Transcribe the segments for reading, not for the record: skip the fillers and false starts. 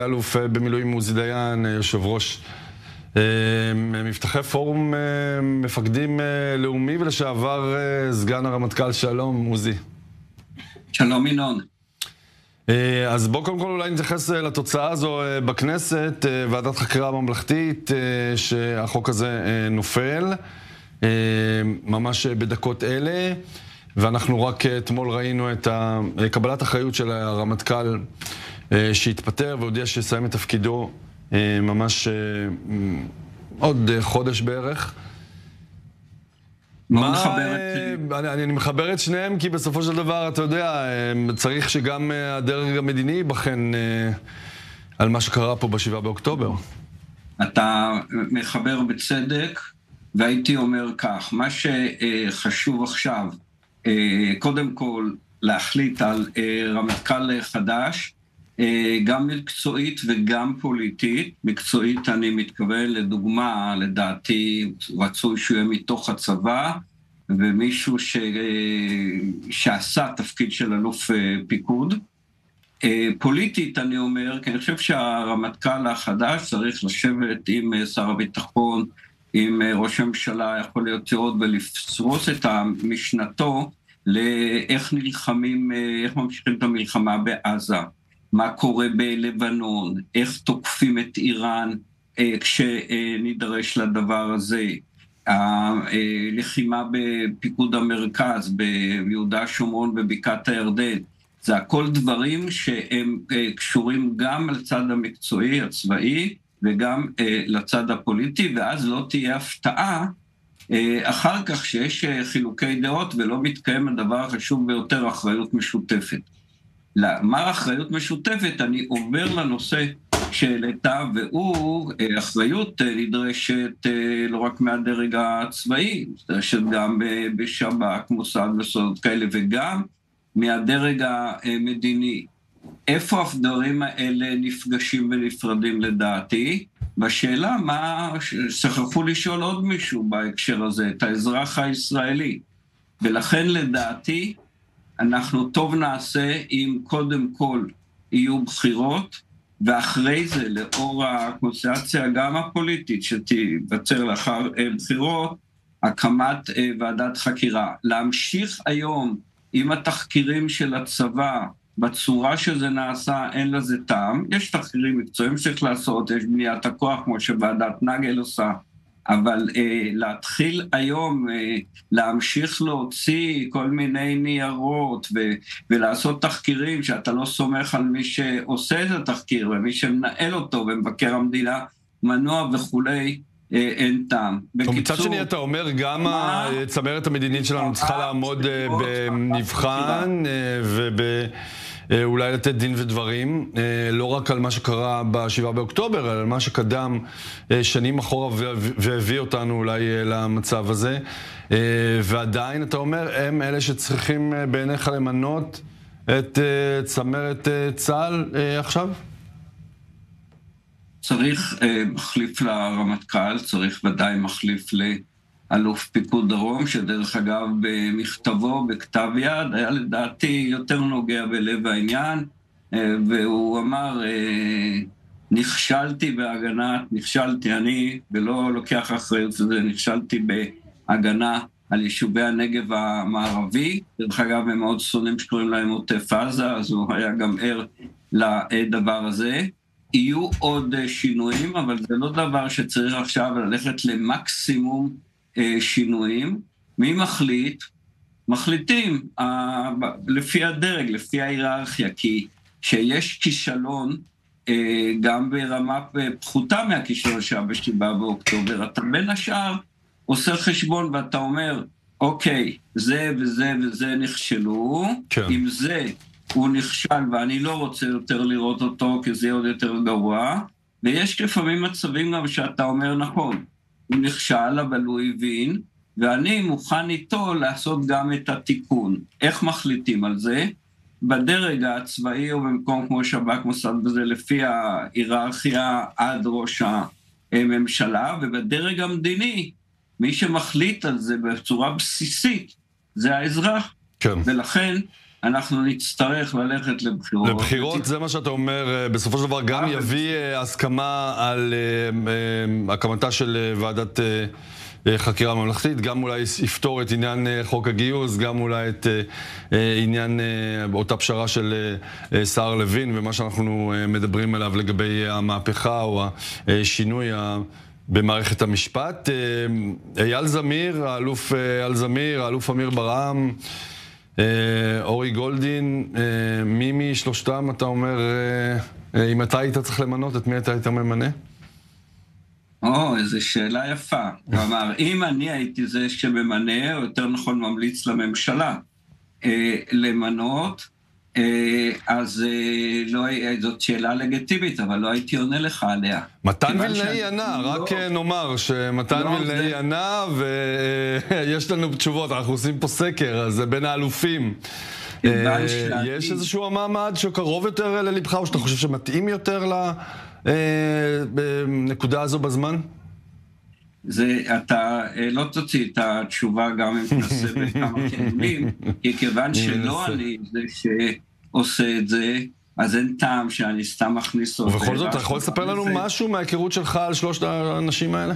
אלוף במילואים עוזי דיין, יושב ראש מבטחי פורום מפקדים לאומי ולשעבר סגן הרמטכ"ל. שלום עוזי. שלום ינון. אז בוא קודם כל אולי נתייחס לתוצאה הזו בכנסת, ועדת חקירה ממלכתית, שהחוק הזה נופל ממש בדקות אלה, ואנחנו רק אתמול ראינו את קבלת אחריות של הרמטכ"ל שהתפטר והודיע שיסיים את תפקידו ממש עוד חודש בערך. אני מחבר את שניהם כי בסופו של דבר, אתה יודע, צריך שגם הדרג המדיני ייבחן על מה שקרה פה ב7 באוקטובר. אתה מחבר בצדק, והייתי אומר כך, מה שחשוב עכשיו, קודם כל להחליט על רמטכ"ל חדש, גם מקצועית וגם פוליטית. מקצועית אני מתכוון לדוגמה, לדעתי רצוי שהוא יהיה מתוך הצבא, ומישהו שעשה תפקיד של אלוף פיקוד. פוליטית אני אומר, כי אני חושב שהרמטכ"ל החדש צריך לשבת עם שר הביטחון, עם ראש הממשלה, יכול להיות עוד, ולפרוס את משנתו לאיך נלחמים, איך ממשיכים את המלחמה בעזה. מה קורה בלבנון, איך תוקפים את איראן כשנדרש לדבר הזה, הלחימה בפיקוד המרכז, ביהודה שומרון ובקעת הירדן, זה הכל דברים שהם קשורים גם לצד המקצועי, הצבאי, וגם לצד הפוליטי, ואז לא תהיה הפתעה אחר כך שיש חילוקי דעות ולא מתקיים הדבר החשוב ביותר, אחריות משותפת. מה אחריות משותפת? אני עובר לנושא שהעלתה, והוא אחריות נדרשת לא רק מהדרג הצבאי, נדרשת גם בשב"כ, מוסד וסודות כאלה, וגם מהדרג המדיני. איפה הדברים האלה נפגשים ונפרדים לדעתי? בשאלה מה, שכחו לשאול עוד מישהו בהקשר הזה, את האזרח הישראלי. ולכן לדעתי, אנחנו טוב נעשה אם קודם כל יהיו בחירות, ואחרי זה, לאור הקונסטלציה גם הפוליטית שתיווצר לאחר בחירות, הקמת ועדת חקירה. להמשיך היום עם התחקירים של הצבא, בצורה שזה נעשה, אין לזה טעם. יש תחקירים מקצועיים שצריך לעשות, יש בניית הכוח כמו שוועדת נגל עושה, אבל להתחיל היום, להמשיך להוציא כל מיני ניירות ולעשות תחקירים שאתה לא סומך על מי שעושה את התחקיר ומי שמנהל אותו ומבקר המדינה מנוע וכולי, אין טעם. מצד שני אתה אומר גם הצמרת המדינית שלנו צריכה לעמוד במבחן ואולי לתת דין ודברים, לא רק על מה שקרה ב7 באוקטובר, אלא על מה שקדם שנים אחורה והביא אותנו אולי למצב הזה. ועדיין אתה אומר, הם אלה שצריכים בעיניך למנות את צמרת צה"ל עכשיו? צריך מחליף לרמטכ"ל, צריך ודאי מחליף לאלוף פיקוד דרום, שדרך אגב במכתבו, בכתב יד, היה לדעתי יותר נוגע בלב העניין, והוא אמר, נכשלתי אני, ולא לוקח אחריות לזה, נכשלתי בהגנה על יישובי הנגב המערבי, דרך אגב הם מאוד שונאים שקוראים להם עוטף עזה, אז הוא היה גם ער לדבר הזה. יהיו עוד שינויים, אבל זה לא דבר שצריך עכשיו ללכת למקסימום שינויים. מי מחליט? מחליטים לפי הדרג, לפי ההיררכיה, כי שיש כישלון גם ברמה פחותה מהכישלון שהיה ב7 באוקטובר, אתה בין השאר עושה חשבון ואתה אומר, אוקיי, זה וזה וזה נכשלו, כן. עם זה הוא נכשל ואני לא רוצה יותר לראות אותו כי זה עוד יותר גרוע, ויש לפעמים מצבים גם שאתה אומר נכון, הוא נכשל אבל הוא הבין, ואני מוכן איתו לעשות גם את התיקון. איך מחליטים על זה? בדרג הצבאי או במקום כמו שב"כ מוסד וזה לפי ההיררכיה עד ראש הממשלה, ובדרג המדיני, מי שמחליט על זה בצורה בסיסית זה האזרח. כן. ולכן אנחנו נצטרך ללכת לבחירות. לבחירות, זה מה שאתה אומר, בסופו של דבר גם יביא הסכמה על הקמתה של ועדת חקירה ממלכתית, גם אולי יפתור את עניין חוק הגיוס, גם אולי את עניין אותה פשרה של שר לוין, ומה שאנחנו מדברים עליו לגבי המהפכה או השינוי במערכת המשפט. אייל זמיר, האלוף אייל זמיר, האלוף אמיר ברעם, אורי גולדין, מי משלושתם אתה אומר, אם אתה היית צריך למנות, את מי אתה היית ממנה? איזו שאלה יפה. כלומר, אם אני הייתי זה שממנה, או יותר נכון ממליץ לממשלה למנות, אז זאת שאלה לגיטימית, אבל לא הייתי עונה לך עליה. מתן וילנאי ענה, רק נאמר שמתן וילנאי ענה, ויש לנו תשובות, אנחנו עושים פה סקר, אז זה בין האלופים. יש איזשהו מעמד שקרוב יותר ללבך, או שאתה חושב שמתאים יותר לנקודה הזו בזמן? אתה לא תוציא את התשובה גם אם תנסה בכמה כיוונים, כי כיוון שלא אני זה שעושה את זה, אז אין טעם שאני סתם מכניס אותו. ובכל זאת, אתה יכול לספר לנו משהו מההיכרות שלך על שלושת האנשים האלה?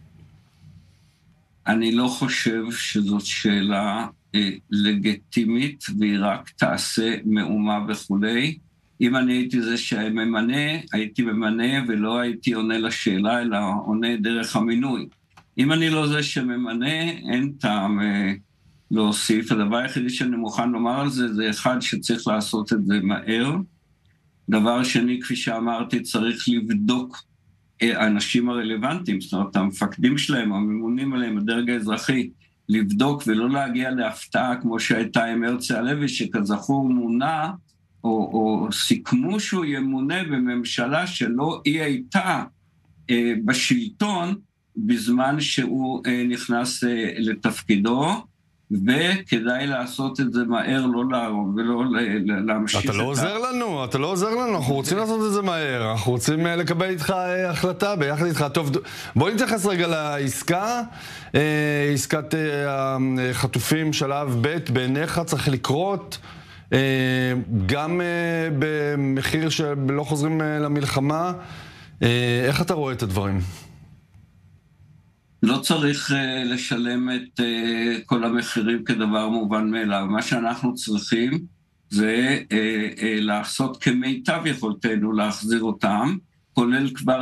אני לא חושב שזאת שאלה לגיטימית, והיא רק תעשה מאומה וכולי. אם אני הייתי זה שממנה, הייתי ממנה ולא הייתי עונה לשאלה, אלא עונה דרך המינוי. אם אני לא זה שממנה, אין טעם להוסיף. הדבר היחידי שאני מוכן לומר על זה, זה אחד שצריך לעשות את זה מהר. דבר שני, כפי שאמרתי, צריך לבדוק האנשים הרלוונטיים, זאת אומרת, המפקדים שלהם, הממונים עליהם, הדרג האזרחי, לבדוק ולא להגיע להפתעה כמו שהייתה עם הרצי הלוי, שכזכור מונה, או סיכמו שהוא ימונה בממשלה שלא היא הייתה בשלטון בזמן שהוא נכנס לתפקידו, וכדאי לעשות את זה מהר, לא להרוג ולא להמשיך. אתה לא עוזר לנו, אנחנו רוצים לעשות את זה מהר, אנחנו רוצים לקבל איתך החלטה ביחד איתך. טוב, בוא נתייחס רגע לעסקה, עסקת החטופים שלב ב' בעיניך צריך לקרות, גם במחיר שלא חוזרים למלחמה. איך אתה רואה את הדברים? לא צריך לשלם את כל המחירים כדבר מובן מאליו. מה שאנחנו צריכים זה לעשות כמיטב יכולתנו להחזיר אותם, כולל כבר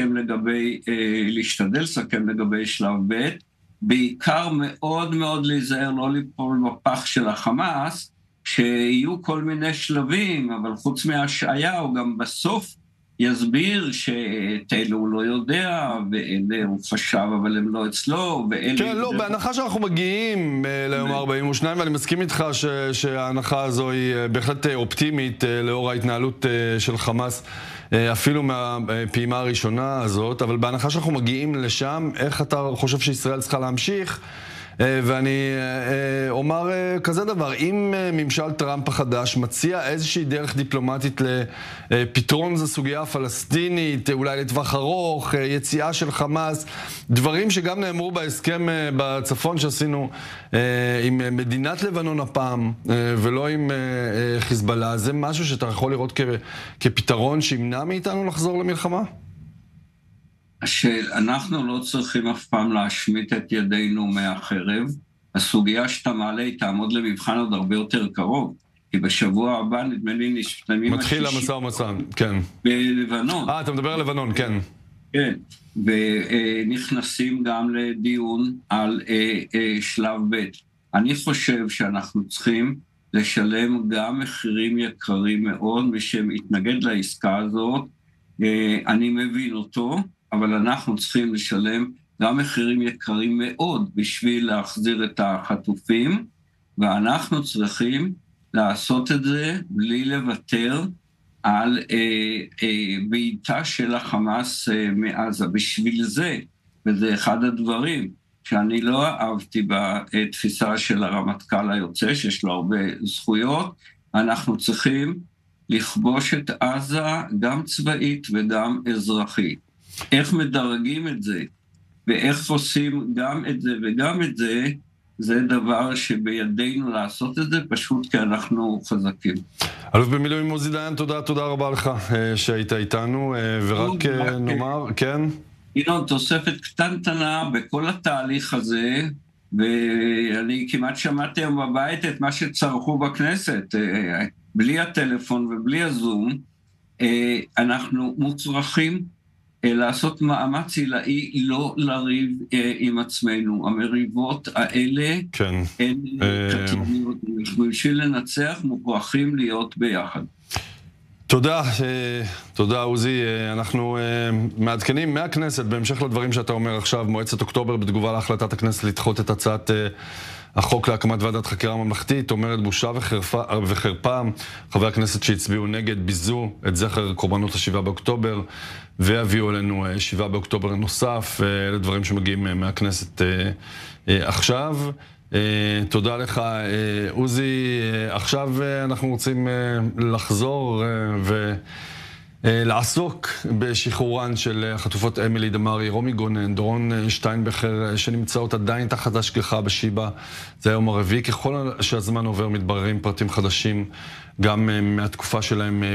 להשתדל לסכם לגבי שלב ב', בעיקר מאוד מאוד להיזהר לא ליפול בפח של החמאס, שיהיו כל מיני שלבים, אבל חוץ מהשעיה הוא גם בסוף יסביר שאת אלה הוא לא יודע, ואלה הוא חשב, אבל הם לא אצלו, כן, לא, בהנחה שאנחנו מגיעים ליום 42, ואני מסכים איתך שההנחה הזו היא בהחלט אופטימית לאור ההתנהלות של חמאס, אפילו מהפעימה הראשונה הזאת, אבל בהנחה שאנחנו מגיעים לשם, איך אתה חושב שישראל צריכה להמשיך? ואני אומר כזה דבר, אם ממשל טראמפ החדש מציע איזושהי דרך דיפלומטית לפתרון זו סוגיה פלסטינית, אולי לטווח ארוך, יציאה של חמאס, דברים שגם נאמרו בהסכם בצפון שעשינו עם מדינת לבנון הפעם, ולא עם חיזבאללה, זה משהו שאתה יכול לראות כפתרון שימנע מאיתנו לחזור למלחמה? אנחנו לא צריכים אף פעם להשמיט את ידינו מהחרב. הסוגיה שאתה מעלה היא תעמוד למבחן עוד הרבה יותר קרוב, כי בשבוע הבא נדמה לי נשתמים... מתחיל המשא ומתן, כן. בלבנון. אתה מדבר על לבנון, כן. כן, ונכנסים גם לדיון על שלב ב'. אני חושב שאנחנו צריכים לשלם גם מחירים יקרים מאוד, מי שמתנגד לעסקה הזאת, אני מבין אותו, אבל אנחנו צריכים לשלם גם מחירים יקרים מאוד בשביל להחזיר את החטופים, ואנחנו צריכים לעשות את זה בלי לוותר על בעיטה של החמאס מעזה. בשביל זה, וזה אחד הדברים שאני לא אהבתי בתפיסה של הרמטכ"ל היוצא, שיש לו הרבה זכויות, אנחנו צריכים לכבוש את עזה גם צבאית וגם אזרחית. איך מדרגים את זה, ואיך עושים גם את זה וגם את זה, זה דבר שבידינו לעשות את זה, פשוט כי אנחנו חזקים. אלוף במילואים עוזי דיין, תודה רבה לך שהיית איתנו, ורק נאמר, כן? ינון, תוספת קטנטנה בכל התהליך הזה, ואני כמעט שמעתי היום בבית את מה שצרכו בכנסת, בלי הטלפון ובלי הזום, אנחנו מוצרכים לעשות מאמץ עילאי לא לריב עם עצמנו. המריבות האלה הן קטלניות, בשביל לנצח מוכרחים להיות ביחד. תודה עוזי. אנחנו מעדכנים מהכנסת, בהמשך לדברים שאתה אומר עכשיו, מועצת אוקטובר בתגובה להחלטת הכנסת לדחות את הצעת החוק להקמת ועדת חקירה ממלכתית, אומרת בושה וחרפה. חברי הכנסת שהצביעו נגד ביזו את זכר קורבנות ה-7 באוקטובר, והביאו אלינו 7 באוקטובר נוסף. אלה דברים שמגיעים מהכנסת עכשיו. תודה לך עוזי. עכשיו אנחנו רוצים לחזור ולעסוק בשחרורן של החטופות אמילי דמארי, רומי גונן, דורון שטיינבכר, שנמצאות עדיין תחת השגחה בשיבא. זה היום הרביעי. ככל שהזמן עובר מתבררים פרטים חדשים גם מהתקופה שלהם